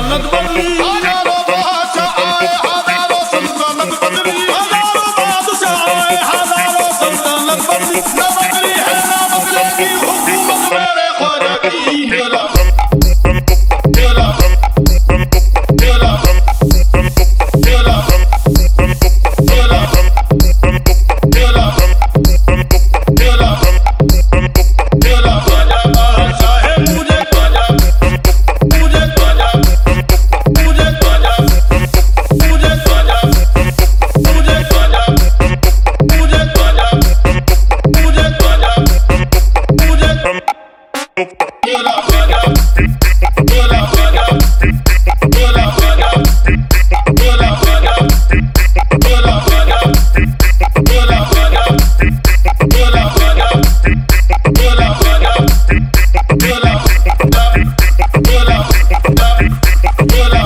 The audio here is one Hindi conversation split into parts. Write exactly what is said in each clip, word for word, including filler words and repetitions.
सल्तनत बदली, हजारों बादशाह आए, हजारों सल्तनत बदली, हजारों बादशाह आए, हजारों सल्तनत बदली, न बदली है न बदलेगी हुकूमत मेरे ख्वाजा की। तेरा तेरा तेरा तेरा तेरा तेरा तेरा तेरा ख्वाजा बादशाह है, मुझे ख्वाजा मुझे ख्वाजा मुझे ख्वाजा मुझे ख्वाजा मुझे ख्वाजा मुझे ख्वाजा मुझे ख्वाजा मुझे तेरा ख्वाजा तेरा ख्वाजा तेरा ख्वाजा तेरा ख्वाजा तेरा ख्वाजा तेरा ख्वाजा तेरा ख्वाजा तेरा ख्वाजा तेरा तेरा तेरा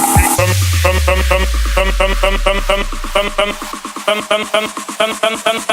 Dun dun dun dun dun dun dun dun dun dun dun dun dun